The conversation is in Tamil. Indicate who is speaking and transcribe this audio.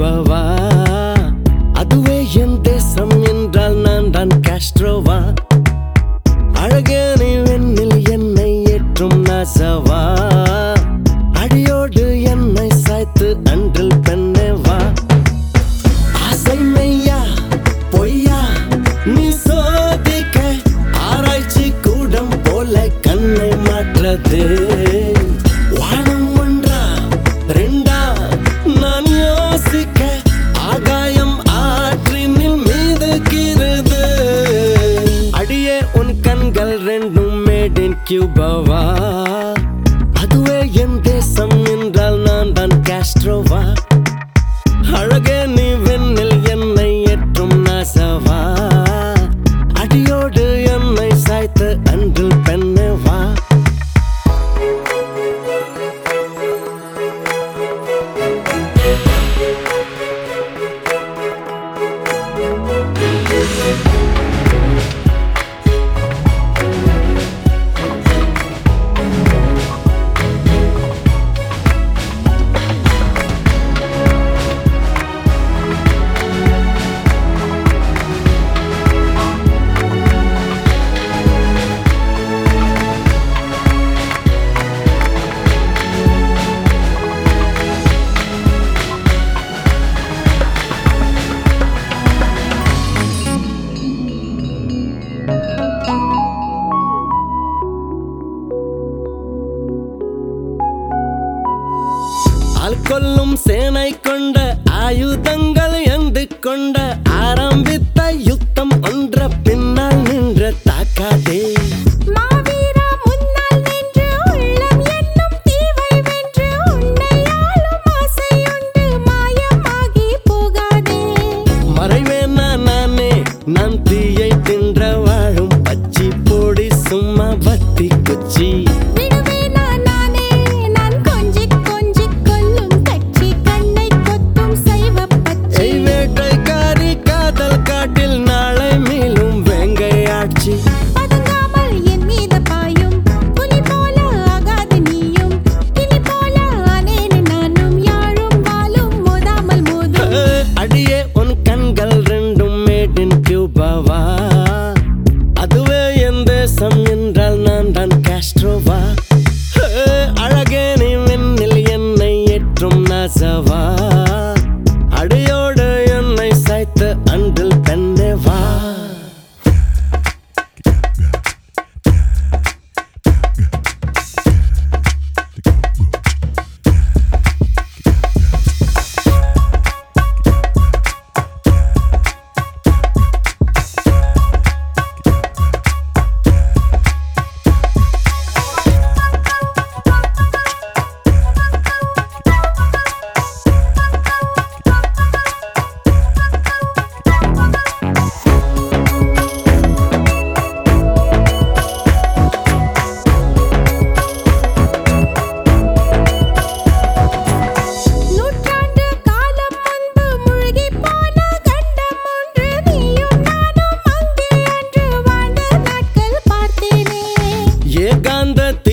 Speaker 1: கியூபாவா அதுவே என் தேசம் என்றால் நான் தான் காஸ்ட்ரோவா அழகே நீ வெண்ணில் என்னை ஏற்றும் நாசாவா அடியோடு என்னை சாய்த்து அன்றில் பெண்ணேவா ஆசை மெய்யா பொய்யா நீ சோதிக்க ஆராய்ச்சி கூடம் போல கண்ணை மாற்றது வானம் ஒன்றா ரெண்டா நான் யோசிக்க ஆகாயம் ஆற்றினில் மீதுகிறது அடியே உன் கண்கள் ரெண்டும் மேட் இன் கியூபாவா அதுவே என் தேசம் என்றால் நான் தான் காஸ்ட்ரோவா அழகே நீ வெண்ணில் என்னை ஏற்றும் நாசாவா அடியோடு என்னை சாய்த்து அன்றில் பெண்ணேவா கொல்லும் சேனை கொண்ட ஆயுதங்கள் எந்து கொண்ட ஆரம்பித்த யுத்தம் ஒன்ற பின்னால் நின்ற தாக்காதே
Speaker 2: மாவீரா முன்னால் நின்று உள்ளம் என்னும் தீவை வென்று உன்னையாளும் ஆசையுண்டு மாயமாகி போகாதே
Speaker 1: மறைவேனா நானே நான் தீயை தின்ற வாழும் பச்சி போடி சும்மா பத்தி குச்சி அதுவே என் தேசம் என்றால் நான் தான் காஸ்ட்ரோவா அழகே நீ வெண்ணில் என்னை ஏற்றும் நாசாவா அடியோடு என்னை சாய்த்து அன்றில் பெண்ணேவா ஏகாந்த